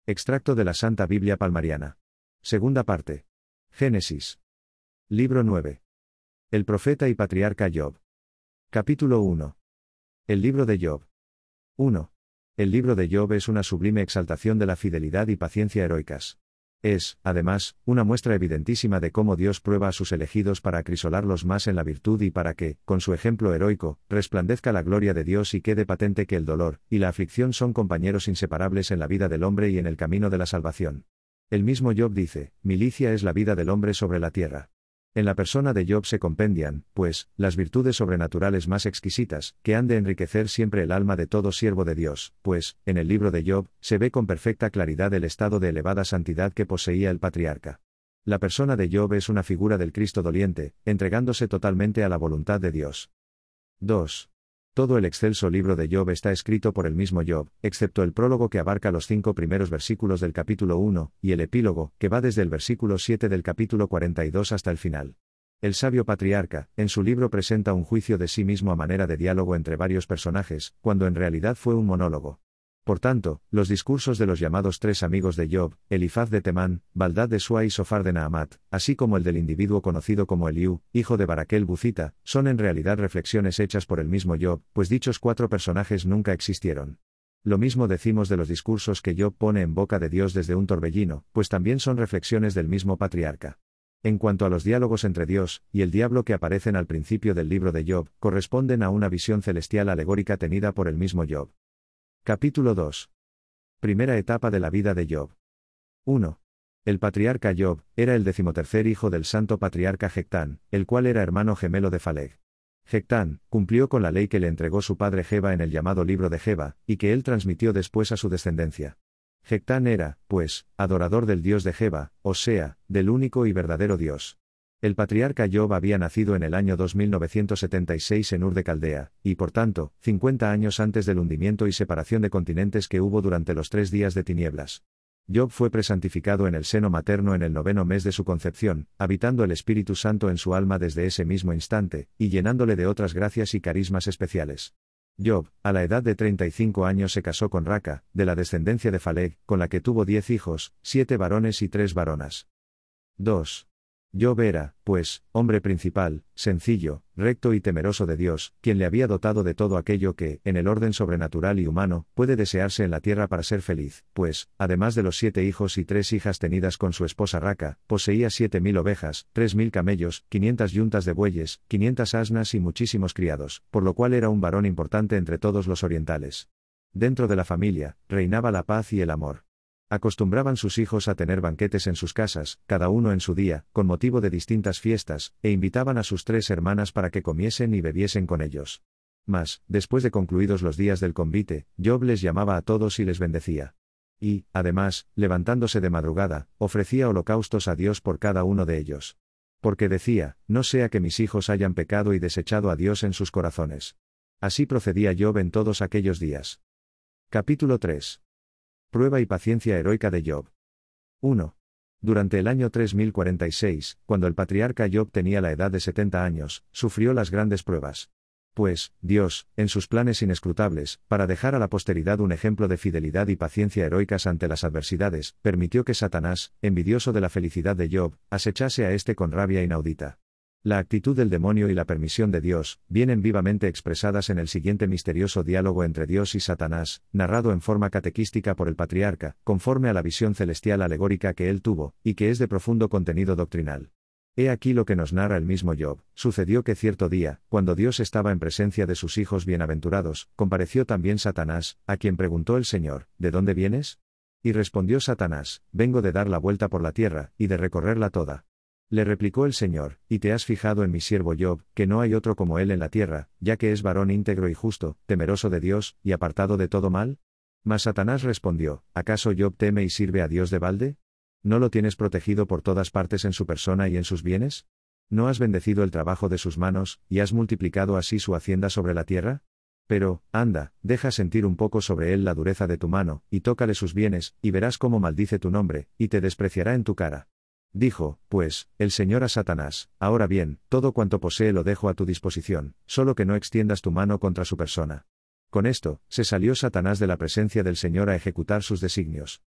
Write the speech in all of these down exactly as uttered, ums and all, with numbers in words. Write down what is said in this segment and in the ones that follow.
Extracto de la Santa Biblia Palmariana. Segunda parte. Génesis. Libro nueve. El profeta y patriarca Job. Capítulo uno. El libro de Job. uno. El libro de Job es una sublime exaltación de la fidelidad y paciencia heroicas. Es, además, una muestra evidentísima de cómo Dios prueba a sus elegidos para acrisolarlos más en la virtud y para que, con su ejemplo heroico, resplandezca la gloria de Dios y quede patente que el dolor y la aflicción son compañeros inseparables en la vida del hombre y en el camino de la salvación. El mismo Job dice, milicia es la vida del hombre sobre la tierra. En la persona de Job se compendian, pues, las virtudes sobrenaturales más exquisitas, que han de enriquecer siempre el alma de todo siervo de Dios, pues, en el libro de Job, se ve con perfecta claridad el estado de elevada santidad que poseía el patriarca. La persona de Job es una figura del Cristo doliente, entregándose totalmente a la voluntad de Dios. dos. Todo el excelso libro de Job está escrito por el mismo Job, excepto el prólogo que abarca los cinco primeros versículos del capítulo uno, y el epílogo, que va desde el versículo siete del capítulo cuarenta y dos hasta el final. El sabio patriarca, en su libro presenta un juicio de sí mismo a manera de diálogo entre varios personajes, cuando en realidad fue un monólogo. Por tanto, los discursos de los llamados tres amigos de Job, Elifaz de Temán, Baldad de Sua y Sofar de Naamat, así como el del individuo conocido como Eliú, hijo de Baraquel Bucita, son en realidad reflexiones hechas por el mismo Job, pues dichos cuatro personajes nunca existieron. Lo mismo decimos de los discursos que Job pone en boca de Dios desde un torbellino, pues también son reflexiones del mismo patriarca. En cuanto a los diálogos entre Dios y el diablo que aparecen al principio del libro de Job, corresponden a una visión celestial alegórica tenida por el mismo Job. Capítulo dos. Primera etapa de la vida de Job. uno. El patriarca Job era el decimotercer hijo del santo patriarca Jectán, el cual era hermano gemelo de Faleg. Jectán cumplió con la ley que le entregó su padre Jeba en el llamado libro de Jeba, y que él transmitió después a su descendencia. Jectán era, pues, adorador del Dios de Jeba, o sea, del único y verdadero Dios. El patriarca Job había nacido en el año dos mil novecientos setenta y seis en Ur de Caldea, y por tanto, cincuenta años antes del hundimiento y separación de continentes que hubo durante los tres días de tinieblas. Job fue presantificado en el seno materno en el noveno mes de su concepción, habitando el Espíritu Santo en su alma desde ese mismo instante, y llenándole de otras gracias y carismas especiales. Job, a la edad de treinta y cinco años se casó con Raca, de la descendencia de Faleg, con la que tuvo diez hijos, siete varones y tres varonas. dos. Job era, pues, hombre principal, sencillo, recto y temeroso de Dios, quien le había dotado de todo aquello que, en el orden sobrenatural y humano, puede desearse en la tierra para ser feliz, pues, además de los siete hijos y tres hijas tenidas con su esposa Raca, poseía siete mil ovejas, tres mil camellos, quinientas yuntas de bueyes, quinientas asnas y muchísimos criados, por lo cual era un varón importante entre todos los orientales. Dentro de la familia, reinaba la paz y el amor. Acostumbraban sus hijos a tener banquetes en sus casas, cada uno en su día, con motivo de distintas fiestas, e invitaban a sus tres hermanas para que comiesen y bebiesen con ellos. Mas, después de concluidos los días del convite, Job les llamaba a todos y les bendecía. Y, además, levantándose de madrugada, ofrecía holocaustos a Dios por cada uno de ellos. Porque decía, no sea que mis hijos hayan pecado y desechado a Dios en sus corazones. Así procedía Job en todos aquellos días. Capítulo tres. Prueba y paciencia heroica de Job. uno. Durante el año tres mil cuarenta y seis, cuando el patriarca Job tenía la edad de setenta años, sufrió las grandes pruebas. Pues, Dios, en sus planes inescrutables, para dejar a la posteridad un ejemplo de fidelidad y paciencia heroicas ante las adversidades, permitió que Satanás, envidioso de la felicidad de Job, acechase a éste con rabia inaudita. La actitud del demonio y la permisión de Dios, vienen vivamente expresadas en el siguiente misterioso diálogo entre Dios y Satanás, narrado en forma catequística por el patriarca, conforme a la visión celestial alegórica que él tuvo, y que es de profundo contenido doctrinal. He aquí lo que nos narra el mismo Job. Sucedió que cierto día, cuando Dios estaba en presencia de sus hijos bienaventurados, compareció también Satanás, a quien preguntó el Señor, ¿de dónde vienes? Y respondió Satanás, vengo de dar la vuelta por la tierra, y de recorrerla toda. Le replicó el Señor, ¿y te has fijado en mi siervo Job, que no hay otro como él en la tierra, ya que es varón íntegro y justo, temeroso de Dios, y apartado de todo mal? Mas Satanás respondió, ¿acaso Job teme y sirve a Dios de balde? ¿No lo tienes protegido por todas partes en su persona y en sus bienes? ¿No has bendecido el trabajo de sus manos, y has multiplicado así su hacienda sobre la tierra? Pero, anda, deja sentir un poco sobre él la dureza de tu mano, y tócale sus bienes, y verás cómo maldice tu nombre, y te despreciará en tu cara. Dijo, pues, el Señor a Satanás, ahora bien, todo cuanto posee lo dejo a tu disposición, solo que no extiendas tu mano contra su persona. Con esto, se salió Satanás de la presencia del Señor a ejecutar sus designios.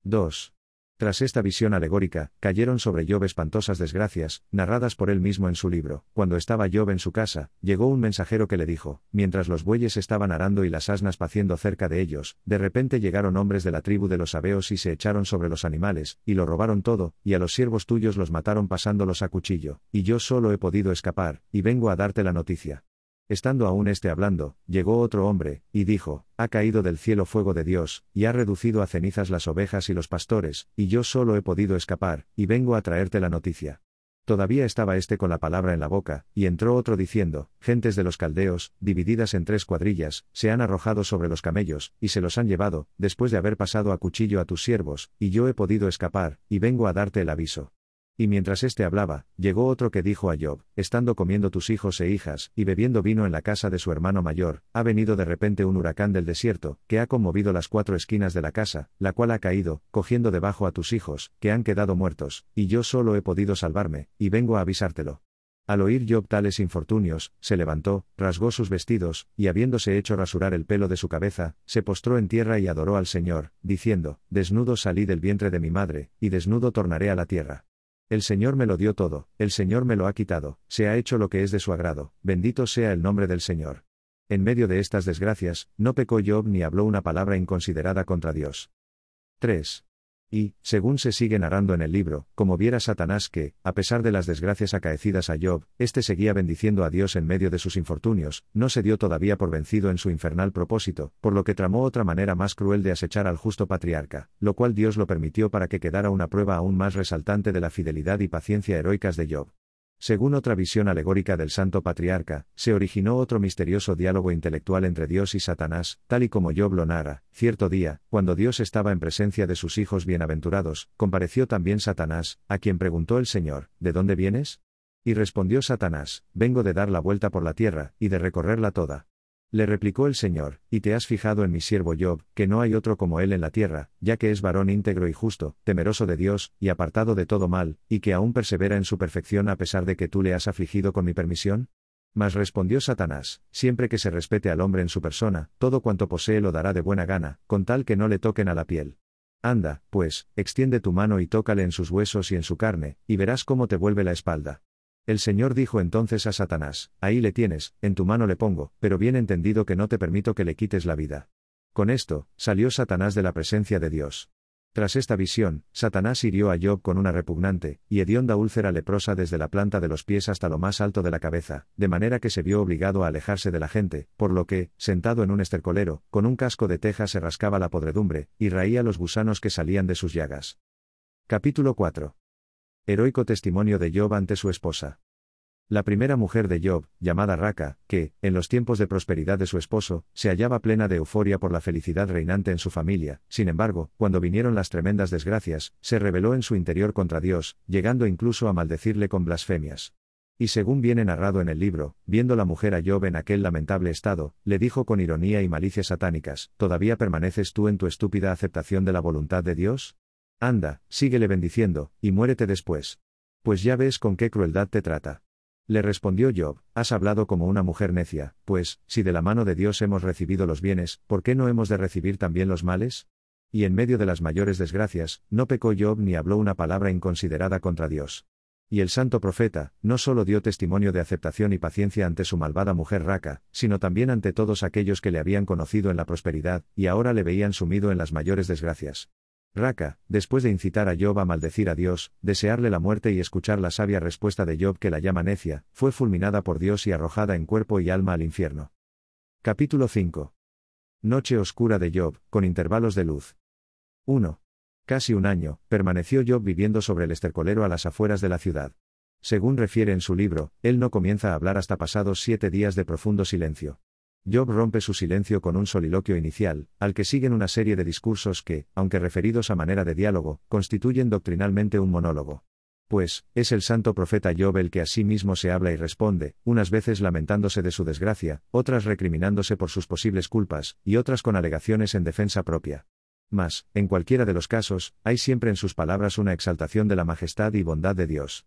dos. Tras esta visión alegórica, cayeron sobre Job espantosas desgracias, narradas por él mismo en su libro. Cuando estaba Job en su casa, llegó un mensajero que le dijo, mientras los bueyes estaban arando y las asnas paciendo cerca de ellos, de repente llegaron hombres de la tribu de los sabeos y se echaron sobre los animales, y lo robaron todo, y a los siervos tuyos los mataron pasándolos a cuchillo, y yo solo he podido escapar, y vengo a darte la noticia. Estando aún éste hablando, llegó otro hombre, y dijo, ha caído del cielo fuego de Dios, y ha reducido a cenizas las ovejas y los pastores, y yo solo he podido escapar, y vengo a traerte la noticia. Todavía estaba éste con la palabra en la boca, y entró otro diciendo, gentes de los caldeos, divididas en tres cuadrillas, se han arrojado sobre los camellos, y se los han llevado, después de haber pasado a cuchillo a tus siervos, y yo he podido escapar, y vengo a darte el aviso. Y mientras éste hablaba, llegó otro que dijo a Job, estando comiendo tus hijos e hijas, y bebiendo vino en la casa de su hermano mayor, ha venido de repente un huracán del desierto, que ha conmovido las cuatro esquinas de la casa, la cual ha caído, cogiendo debajo a tus hijos, que han quedado muertos, y yo solo he podido salvarme, y vengo a avisártelo. Al oír Job tales infortunios, se levantó, rasgó sus vestidos, y habiéndose hecho rasurar el pelo de su cabeza, se postró en tierra y adoró al Señor, diciendo, desnudo salí del vientre de mi madre, y desnudo tornaré a la tierra. El Señor me lo dio todo, el Señor me lo ha quitado, se ha hecho lo que es de su agrado, bendito sea el nombre del Señor. En medio de estas desgracias, no pecó Job ni habló una palabra inconsiderada contra Dios. tres. Y, según se sigue narrando en el libro, como viera Satanás que, a pesar de las desgracias acaecidas a Job, éste seguía bendiciendo a Dios en medio de sus infortunios, no se dio todavía por vencido en su infernal propósito, por lo que tramó otra manera más cruel de acechar al justo patriarca, lo cual Dios lo permitió para que quedara una prueba aún más resaltante de la fidelidad y paciencia heroicas de Job. Según otra visión alegórica del santo patriarca, se originó otro misterioso diálogo intelectual entre Dios y Satanás, tal y como Job lo narra. Cierto día, cuando Dios estaba en presencia de sus hijos bienaventurados, compareció también Satanás, a quien preguntó el Señor, ¿de dónde vienes? Y respondió Satanás, vengo de dar la vuelta por la tierra, y de recorrerla toda. Le replicó el Señor, ¿y te has fijado en mi siervo Job, que no hay otro como él en la tierra, ya que es varón íntegro y justo, temeroso de Dios, y apartado de todo mal, y que aún persevera en su perfección a pesar de que tú le has afligido con mi permisión? Mas respondió Satanás, siempre que se respete al hombre en su persona, todo cuanto posee lo dará de buena gana, con tal que no le toquen a la piel. Anda, pues, extiende tu mano y tócale en sus huesos y en su carne, y verás cómo te vuelve la espalda. El Señor dijo entonces a Satanás, ahí le tienes, en tu mano le pongo, pero bien entendido que no te permito que le quites la vida. Con esto, salió Satanás de la presencia de Dios. Tras esta visión, Satanás hirió a Job con una repugnante y hedionda úlcera leprosa desde la planta de los pies hasta lo más alto de la cabeza, de manera que se vio obligado a alejarse de la gente, por lo que, sentado en un estercolero, con un casco de teja se rascaba la podredumbre, y raía los gusanos que salían de sus llagas. Capítulo cuatro. Heroico testimonio de Job ante su esposa. La primera mujer de Job, llamada Raca, que, en los tiempos de prosperidad de su esposo, se hallaba plena de euforia por la felicidad reinante en su familia, sin embargo, cuando vinieron las tremendas desgracias, se rebeló en su interior contra Dios, llegando incluso a maldecirle con blasfemias. Y según viene narrado en el libro, viendo la mujer a Job en aquel lamentable estado, le dijo con ironía y malicia satánicas, ¿todavía permaneces tú en tu estúpida aceptación de la voluntad de Dios? Anda, síguele bendiciendo, y muérete después. Pues ya ves con qué crueldad te trata. Le respondió Job, has hablado como una mujer necia, pues, si de la mano de Dios hemos recibido los bienes, ¿por qué no hemos de recibir también los males? Y en medio de las mayores desgracias, no pecó Job ni habló una palabra inconsiderada contra Dios. Y el santo profeta, no solo dio testimonio de aceptación y paciencia ante su malvada mujer Raca, sino también ante todos aquellos que le habían conocido en la prosperidad, y ahora le veían sumido en las mayores desgracias. Raca, después de incitar a Job a maldecir a Dios, desearle la muerte y escuchar la sabia respuesta de Job que la llama necia, fue fulminada por Dios y arrojada en cuerpo y alma al infierno. Capítulo cinco. Noche oscura de Job, con intervalos de luz. uno. Casi un año, permaneció Job viviendo sobre el estercolero a las afueras de la ciudad. Según refiere en su libro, él no comienza a hablar hasta pasados siete días de profundo silencio. Job rompe su silencio con un soliloquio inicial, al que siguen una serie de discursos que, aunque referidos a manera de diálogo, constituyen doctrinalmente un monólogo. Pues, es el santo profeta Job el que a sí mismo se habla y responde, unas veces lamentándose de su desgracia, otras recriminándose por sus posibles culpas, y otras con alegaciones en defensa propia. Mas, en cualquiera de los casos, hay siempre en sus palabras una exaltación de la majestad y bondad de Dios.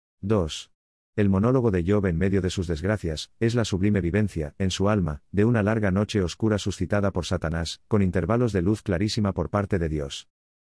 dos. El monólogo de Job en medio de sus desgracias, es la sublime vivencia, en su alma, de una larga noche oscura suscitada por Satanás, con intervalos de luz clarísima por parte de Dios.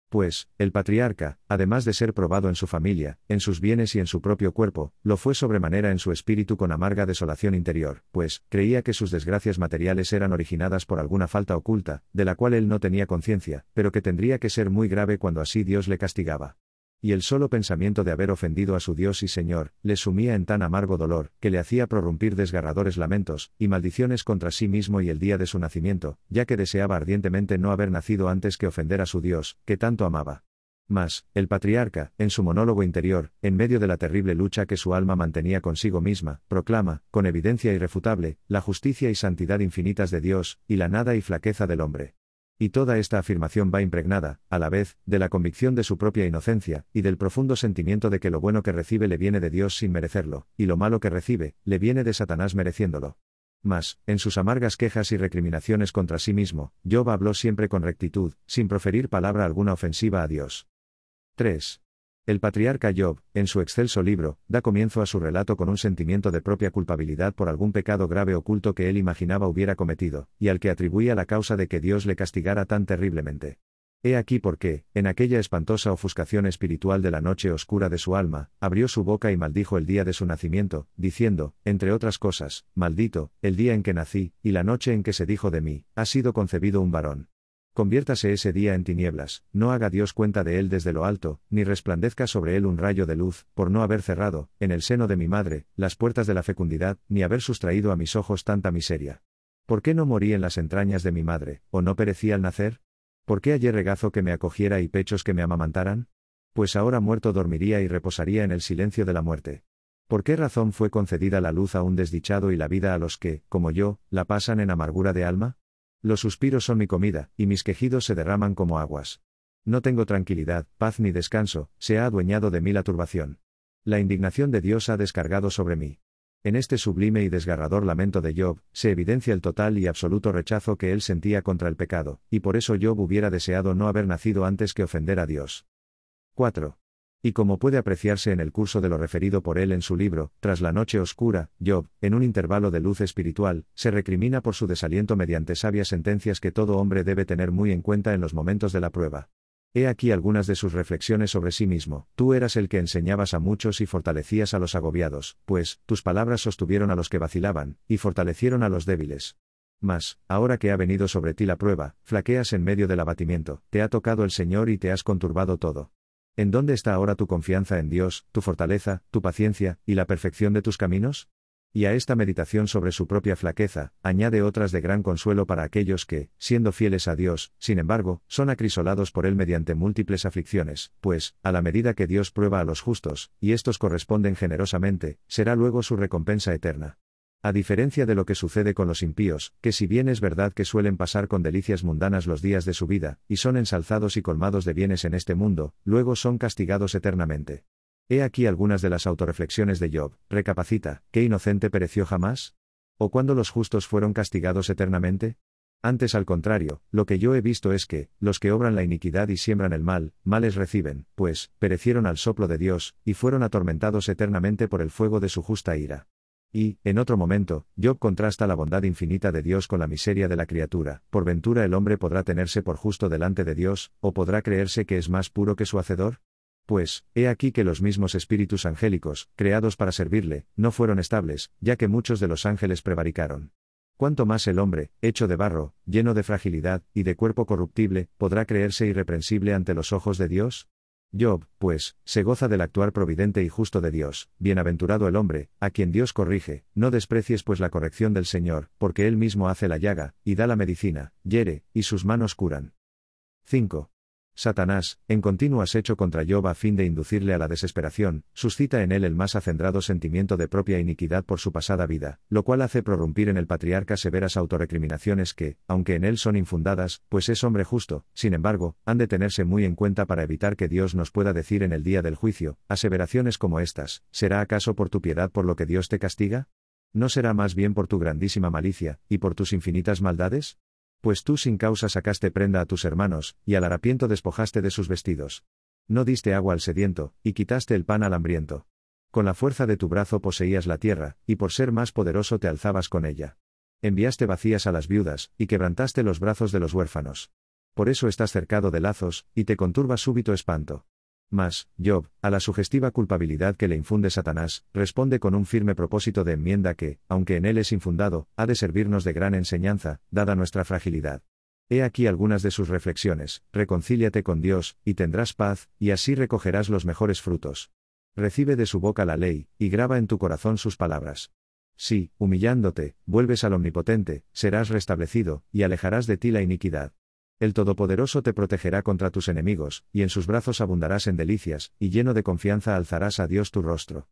Pues, el patriarca, además de ser probado en su familia, en sus bienes y en su propio cuerpo, lo fue sobremanera en su espíritu con amarga desolación interior, pues, creía que sus desgracias materiales eran originadas por alguna falta oculta, de la cual él no tenía conciencia, pero que tendría que ser muy grave cuando así Dios le castigaba. Y el solo pensamiento de haber ofendido a su Dios y Señor, le sumía en tan amargo dolor, que le hacía prorrumpir desgarradores lamentos, y maldiciones contra sí mismo y el día de su nacimiento, ya que deseaba ardientemente no haber nacido antes que ofender a su Dios, que tanto amaba. Mas, el patriarca, en su monólogo interior, en medio de la terrible lucha que su alma mantenía consigo misma, proclama, con evidencia irrefutable, la justicia y santidad infinitas de Dios, y la nada y flaqueza del hombre. Y toda esta afirmación va impregnada, a la vez, de la convicción de su propia inocencia, y del profundo sentimiento de que lo bueno que recibe le viene de Dios sin merecerlo, y lo malo que recibe, le viene de Satanás mereciéndolo. Mas, en sus amargas quejas y recriminaciones contra sí mismo, Job habló siempre con rectitud, sin proferir palabra alguna ofensiva a Dios. tres. El patriarca Job, en su excelso libro, da comienzo a su relato con un sentimiento de propia culpabilidad por algún pecado grave oculto que él imaginaba hubiera cometido, y al que atribuía la causa de que Dios le castigara tan terriblemente. He aquí por qué, en aquella espantosa ofuscación espiritual de la noche oscura de su alma, abrió su boca y maldijo el día de su nacimiento, diciendo, entre otras cosas, maldito, el día en que nací, y la noche en que se dijo de mí, ha sido concebido un varón. Conviértase ese día en tinieblas, no haga Dios cuenta de él desde lo alto, ni resplandezca sobre él un rayo de luz, por no haber cerrado, en el seno de mi madre, las puertas de la fecundidad, ni haber sustraído a mis ojos tanta miseria. ¿Por qué no morí en las entrañas de mi madre, o no perecí al nacer? ¿Por qué hallé regazo que me acogiera y pechos que me amamantaran? Pues ahora muerto dormiría y reposaría en el silencio de la muerte. ¿Por qué razón fue concedida la luz a un desdichado y la vida a los que, como yo, la pasan en amargura de alma? Los suspiros son mi comida, y mis quejidos se derraman como aguas. No tengo tranquilidad, paz ni descanso, se ha adueñado de mí la turbación. La indignación de Dios ha descargado sobre mí. En este sublime y desgarrador lamento de Job, se evidencia el total y absoluto rechazo que él sentía contra el pecado, y por eso Job hubiera deseado no haber nacido antes que ofender a Dios. cuatro. Y como puede apreciarse en el curso de lo referido por él en su libro, Tras la noche oscura, Job, en un intervalo de luz espiritual, se recrimina por su desaliento mediante sabias sentencias que todo hombre debe tener muy en cuenta en los momentos de la prueba. He aquí algunas de sus reflexiones sobre sí mismo. Tú eras el que enseñabas a muchos y fortalecías a los agobiados, pues, tus palabras sostuvieron a los que vacilaban, y fortalecieron a los débiles. Mas, ahora que ha venido sobre ti la prueba, flaqueas en medio del abatimiento, te ha tocado el Señor y te has conturbado todo. ¿En dónde está ahora tu confianza en Dios, tu fortaleza, tu paciencia, y la perfección de tus caminos? Y a esta meditación sobre su propia flaqueza, añade otras de gran consuelo para aquellos que, siendo fieles a Dios, sin embargo, son acrisolados por él mediante múltiples aflicciones, pues, a la medida que Dios prueba a los justos, y éstos corresponden generosamente, será luego su recompensa eterna. A diferencia de lo que sucede con los impíos, que si bien es verdad que suelen pasar con delicias mundanas los días de su vida, y son ensalzados y colmados de bienes en este mundo, luego son castigados eternamente. He aquí algunas de las autorreflexiones de Job. Recapacita, ¿qué inocente pereció jamás? ¿O cuándo los justos fueron castigados eternamente? Antes al contrario, lo que yo he visto es que, los que obran la iniquidad y siembran el mal, males reciben, pues, perecieron al soplo de Dios, y fueron atormentados eternamente por el fuego de su justa ira. Y, en otro momento, Job contrasta la bondad infinita de Dios con la miseria de la criatura. ¿Por ventura el hombre podrá tenerse por justo delante de Dios, o podrá creerse que es más puro que su Hacedor? Pues, he aquí que los mismos espíritus angélicos, creados para servirle, no fueron estables, ya que muchos de los ángeles prevaricaron. ¿Cuánto más el hombre, hecho de barro, lleno de fragilidad, y de cuerpo corruptible, podrá creerse irreprensible ante los ojos de Dios? Job, pues, se goza del actuar providente y justo de Dios. Bienaventurado el hombre, a quien Dios corrige, no desprecies pues la corrección del Señor, porque Él mismo hace la llaga, y da la medicina, hiere, y sus manos curan. cinco. Satanás, en continuo acecho contra Job a fin de inducirle a la desesperación, suscita en él el más acendrado sentimiento de propia iniquidad por su pasada vida, lo cual hace prorrumpir en el patriarca severas autorrecriminaciones que, aunque en él son infundadas, pues es hombre justo, sin embargo, han de tenerse muy en cuenta para evitar que Dios nos pueda decir en el día del juicio, aseveraciones como estas: ¿será acaso por tu piedad por lo que Dios te castiga? ¿No será más bien por tu grandísima malicia, y por tus infinitas maldades? Pues tú sin causa sacaste prenda a tus hermanos, y al harapiento despojaste de sus vestidos. No diste agua al sediento, y quitaste el pan al hambriento. Con la fuerza de tu brazo poseías la tierra, y por ser más poderoso te alzabas con ella. Enviaste vacías a las viudas, y quebrantaste los brazos de los huérfanos. Por eso estás cercado de lazos, y te conturba súbito espanto. Mas, Job, a la sugestiva culpabilidad que le infunde Satanás, responde con un firme propósito de enmienda que, aunque en él es infundado, ha de servirnos de gran enseñanza, dada nuestra fragilidad. He aquí algunas de sus reflexiones: reconcíliate con Dios, y tendrás paz, y así recogerás los mejores frutos. Recibe de su boca la ley, y graba en tu corazón sus palabras. Si, humillándote, vuelves al Omnipotente, serás restablecido, y alejarás de ti la iniquidad. El Todopoderoso te protegerá contra tus enemigos, y en sus brazos abundarás en delicias, y lleno de confianza alzarás a Dios tu rostro.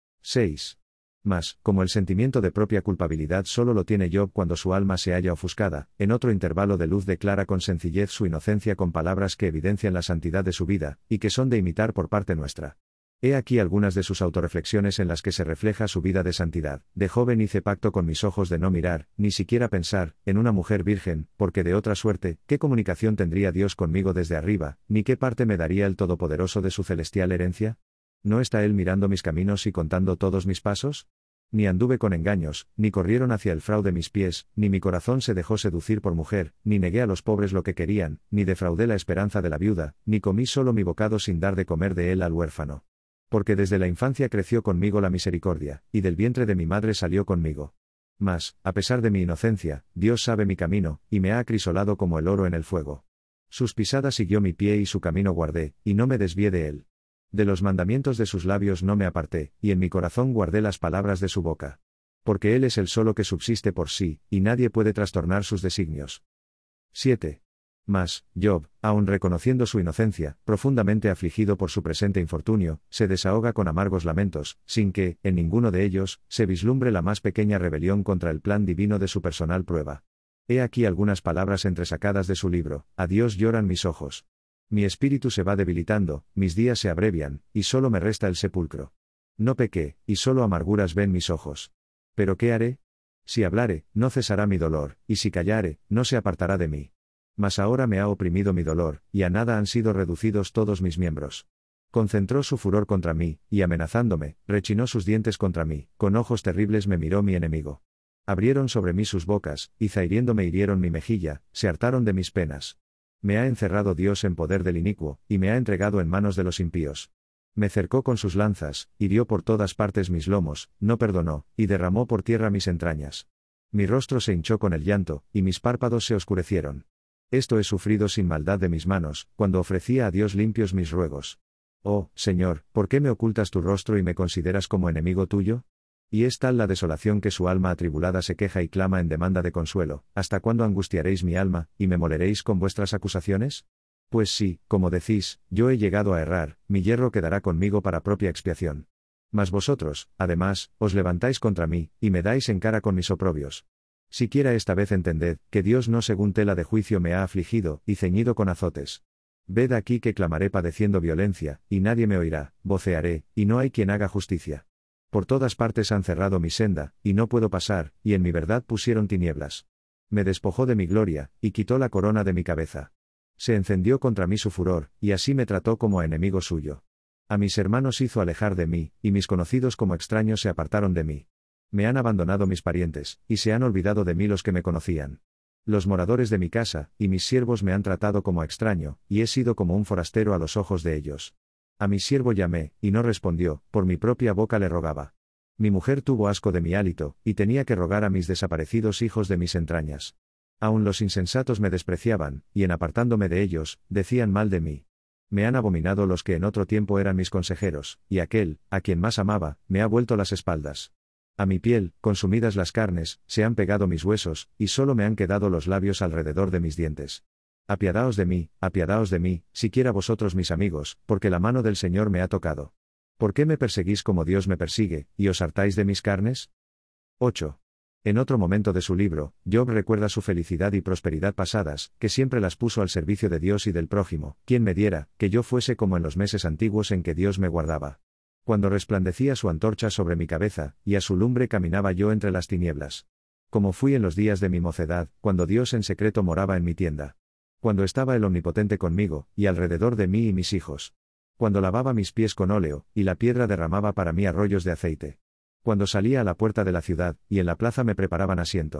seis. Mas, como el sentimiento de propia culpabilidad solo lo tiene Job cuando su alma se halla ofuscada, en otro intervalo de luz declara con sencillez su inocencia con palabras que evidencian la santidad de su vida, y que son de imitar por parte nuestra. He aquí algunas de sus autorreflexiones en las que se refleja su vida de santidad. De joven hice pacto con mis ojos de no mirar, ni siquiera pensar, en una mujer virgen, porque de otra suerte, ¿qué comunicación tendría Dios conmigo desde arriba, ni qué parte me daría el Todopoderoso de su celestial herencia? ¿No está Él mirando mis caminos y contando todos mis pasos? Ni anduve con engaños, ni corrieron hacia el fraude mis pies, ni mi corazón se dejó seducir por mujer, ni negué a los pobres lo que querían, ni defraudé la esperanza de la viuda, ni comí solo mi bocado sin dar de comer de él al huérfano. Porque desde la infancia creció conmigo la misericordia, y del vientre de mi madre salió conmigo. Mas, a pesar de mi inocencia, Dios sabe mi camino, y me ha acrisolado como el oro en el fuego. Sus pisadas siguió mi pie y su camino guardé, y no me desvié de él. De los mandamientos de sus labios no me aparté, y en mi corazón guardé las palabras de su boca. Porque Él es el solo que subsiste por sí, y nadie puede trastornar sus designios. siete. Mas, Job, aun reconociendo su inocencia, profundamente afligido por su presente infortunio, se desahoga con amargos lamentos, sin que, en ninguno de ellos, se vislumbre la más pequeña rebelión contra el plan divino de su personal prueba. He aquí algunas palabras entresacadas de su libro: a Dios lloran mis ojos. Mi espíritu se va debilitando, mis días se abrevian, y solo me resta el sepulcro. No pequé, y solo amarguras ven mis ojos. ¿Pero qué haré? Si hablare, no cesará mi dolor, y si callare, no se apartará de mí. Mas ahora me ha oprimido mi dolor, y a nada han sido reducidos todos mis miembros. Concentró su furor contra mí, y amenazándome, rechinó sus dientes contra mí, con ojos terribles me miró mi enemigo. Abrieron sobre mí sus bocas, y zahiriéndome hirieron mi mejilla, se hartaron de mis penas. Me ha encerrado Dios en poder del inicuo, y me ha entregado en manos de los impíos. Me cercó con sus lanzas, hirió por todas partes mis lomos, no perdonó, y derramó por tierra mis entrañas. Mi rostro se hinchó con el llanto, y mis párpados se oscurecieron. Esto he sufrido sin maldad de mis manos, cuando ofrecía a Dios limpios mis ruegos. Oh, Señor, ¿por qué me ocultas tu rostro y me consideras como enemigo tuyo? Y es tal la desolación que su alma atribulada se queja y clama en demanda de consuelo: ¿hasta cuándo angustiaréis mi alma, y me moleréis con vuestras acusaciones? Pues sí, como decís, yo he llegado a errar, mi yerro quedará conmigo para propia expiación. Mas vosotros, además, os levantáis contra mí, y me dais en cara con mis oprobios. Siquiera esta vez entended, que Dios no según tela de juicio me ha afligido, y ceñido con azotes. Ved aquí que clamaré padeciendo violencia, y nadie me oirá, vocearé, y no hay quien haga justicia. Por todas partes han cerrado mi senda, y no puedo pasar, y en mi verdad pusieron tinieblas. Me despojó de mi gloria, y quitó la corona de mi cabeza. Se encendió contra mí su furor, y así me trató como a enemigo suyo. A mis hermanos hizo alejar de mí, y mis conocidos como extraños se apartaron de mí. Me han abandonado mis parientes, y se han olvidado de mí los que me conocían. Los moradores de mi casa, y mis siervos me han tratado como extraño, y he sido como un forastero a los ojos de ellos. A mi siervo llamé, y no respondió, por mi propia boca le rogaba. Mi mujer tuvo asco de mi hálito, y tenía que rogar a mis desaparecidos hijos de mis entrañas. Aun los insensatos me despreciaban, y en apartándome de ellos, decían mal de mí. Me han abominado los que en otro tiempo eran mis consejeros, y aquel, a quien más amaba, me ha vuelto las espaldas. A mi piel, consumidas las carnes, se han pegado mis huesos, y solo me han quedado los labios alrededor de mis dientes. Apiadaos de mí, apiadaos de mí, siquiera vosotros mis amigos, porque la mano del Señor me ha tocado. ¿Por qué me perseguís como Dios me persigue, y os hartáis de mis carnes? ocho. En otro momento de su libro, Job recuerda su felicidad y prosperidad pasadas, que siempre las puso al servicio de Dios y del prójimo. ¿Quién me diera, que yo fuese como en los meses antiguos en que Dios me guardaba? Cuando resplandecía su antorcha sobre mi cabeza, y a su lumbre caminaba yo entre las tinieblas. Como fui en los días de mi mocedad, cuando Dios en secreto moraba en mi tienda. Cuando estaba el Omnipotente conmigo, y alrededor de mí y mis hijos. Cuando lavaba mis pies con óleo, y la piedra derramaba para mí arroyos de aceite. Cuando salía a la puerta de la ciudad, y en la plaza me preparaban asiento.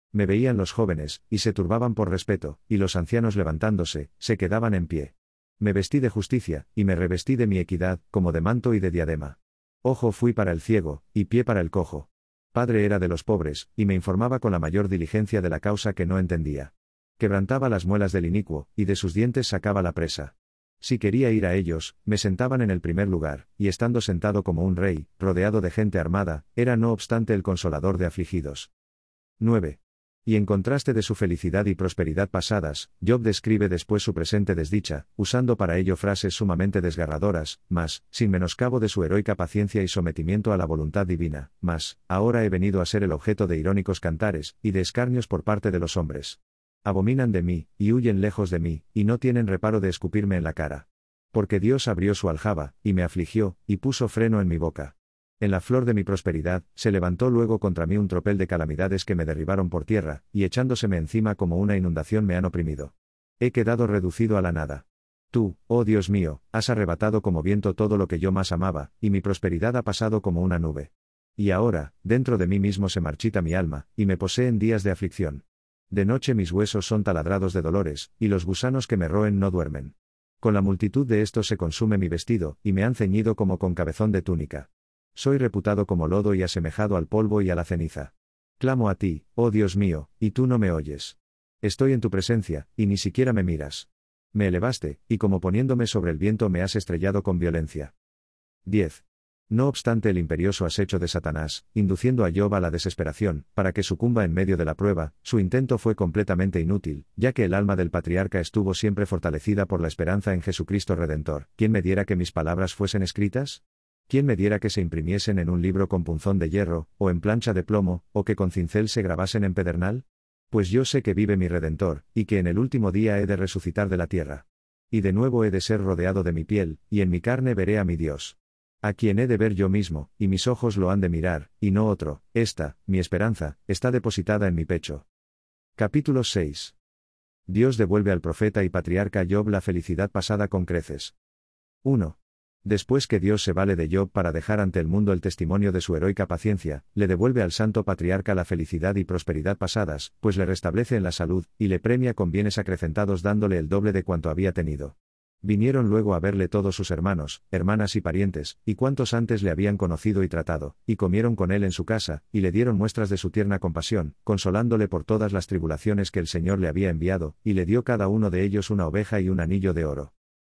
Me veían los jóvenes, y se turbaban por respeto, y los ancianos levantándose, se quedaban en pie. Me vestí de justicia, y me revestí de mi equidad, como de manto y de diadema. Ojo fui para el ciego, y pie para el cojo. Padre era de los pobres, y me informaba con la mayor diligencia de la causa que no entendía. Quebrantaba las muelas del inicuo, y de sus dientes sacaba la presa. Si quería ir a ellos, me sentaban en el primer lugar, y estando sentado como un rey, rodeado de gente armada, era no obstante el consolador de afligidos. nueve. Y en contraste de su felicidad y prosperidad pasadas, Job describe después su presente desdicha, usando para ello frases sumamente desgarradoras, mas, sin menoscabo de su heroica paciencia y sometimiento a la voluntad divina, mas, ahora he venido a ser el objeto de irónicos cantares, y de escarnios por parte de los hombres. Abominan de mí, y huyen lejos de mí, y no tienen reparo de escupirme en la cara. Porque Dios abrió su aljaba, y me afligió, y puso freno en mi boca. En la flor de mi prosperidad, se levantó luego contra mí un tropel de calamidades que me derribaron por tierra, y echándoseme encima como una inundación me han oprimido. He quedado reducido a la nada. Tú, oh Dios mío, has arrebatado como viento todo lo que yo más amaba, y mi prosperidad ha pasado como una nube. Y ahora, dentro de mí mismo se marchita mi alma, y me posee en días de aflicción. De noche mis huesos son taladrados de dolores, y los gusanos que me roen no duermen. Con la multitud de estos se consume mi vestido, y me han ceñido como con cabezón de túnica. Soy reputado como lodo y asemejado al polvo y a la ceniza. Clamo a ti, oh Dios mío, y tú no me oyes. Estoy en tu presencia, y ni siquiera me miras. Me elevaste, y como poniéndome sobre el viento me has estrellado con violencia. diez. No obstante el imperioso acecho de Satanás, induciendo a Job a la desesperación, para que sucumba en medio de la prueba, su intento fue completamente inútil, ya que el alma del patriarca estuvo siempre fortalecida por la esperanza en Jesucristo Redentor. ¿Quién me diera que mis palabras fuesen escritas? ¿Quién me diera que se imprimiesen en un libro con punzón de hierro, o en plancha de plomo, o que con cincel se grabasen en pedernal? Pues yo sé que vive mi Redentor, y que en el último día he de resucitar de la tierra. Y de nuevo he de ser rodeado de mi piel, y en mi carne veré a mi Dios. A quien he de ver yo mismo, y mis ojos lo han de mirar, y no otro. Esta, mi esperanza, está depositada en mi pecho. Capítulo seis. Dios devuelve al profeta y patriarca Job la felicidad pasada con creces. uno. Después que Dios se vale de Job para dejar ante el mundo el testimonio de su heroica paciencia, le devuelve al santo patriarca la felicidad y prosperidad pasadas, pues le restablece en la salud, y le premia con bienes acrecentados dándole el doble de cuanto había tenido. Vinieron luego a verle todos sus hermanos, hermanas y parientes, y cuantos antes le habían conocido y tratado, y comieron con él en su casa, y le dieron muestras de su tierna compasión, consolándole por todas las tribulaciones que el Señor le había enviado, y le dio cada uno de ellos una oveja y un anillo de oro.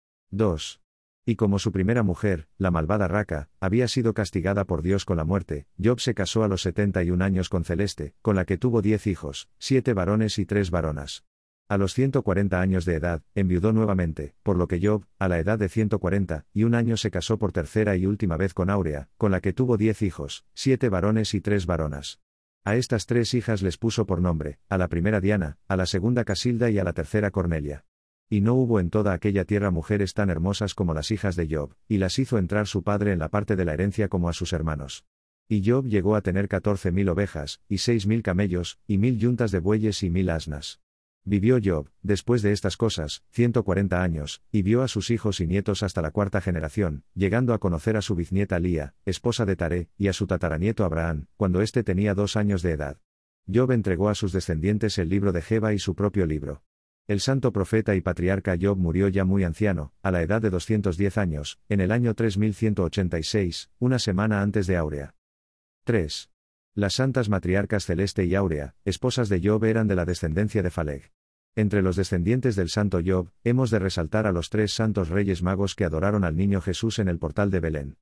dos. Y como su primera mujer, la malvada Raca, había sido castigada por Dios con la muerte, Job se casó a los setenta y un años con Celeste, con la que tuvo diez hijos, siete varones y tres varonas. A los ciento cuarenta años de edad, enviudó nuevamente, por lo que Job, a la edad de ciento cuarenta y un año se casó por tercera y última vez con Áurea, con la que tuvo diez hijos, siete varones y tres varonas. A estas tres hijas les puso por nombre, a la primera Diana, a la segunda Casilda y a la tercera Cornelia. Y no hubo en toda aquella tierra mujeres tan hermosas como las hijas de Job, y las hizo entrar su padre en la parte de la herencia como a sus hermanos. Y Job llegó a tener catorce mil ovejas, y seis mil camellos, y mil yuntas de bueyes y mil asnas. Vivió Job, después de estas cosas, ciento cuarenta años, y vio a sus hijos y nietos hasta la cuarta generación, llegando a conocer a su biznieta Lía, esposa de Taré, y a su tataranieto Abraham, cuando éste tenía dos años de edad. Job entregó a sus descendientes el libro de Jeba y su propio libro. El santo profeta y patriarca Job murió ya muy anciano, a la edad de doscientos diez años, en el año tres mil ciento ochenta y seis, una semana antes de Áurea. tres. Las santas matriarcas Celeste y Áurea, esposas de Job, eran de la descendencia de Faleg. Entre los descendientes del santo Job, hemos de resaltar a los tres santos reyes magos que adoraron al niño Jesús en el portal de Belén.